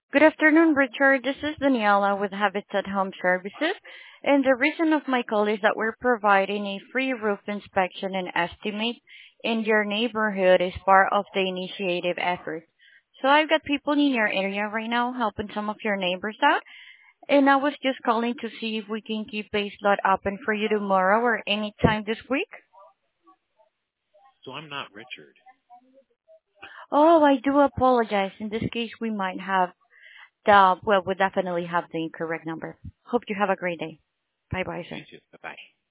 Good afternoon, Richard. This is Daniela with Habitat Home Services. And the reason of my call is that we're providing a free roof inspection and estimate in your neighborhood as part of the initiative effort. So I've got people in your area right now helping some of your neighbors out. And I was just calling to see if we can keep a slot open for you tomorrow or any time this week. So I'm not Richard. Oh, I do apologize. In this case, we might have we definitely have the incorrect number. Hope you have a great day. Bye bye, You sir. too. Bye bye.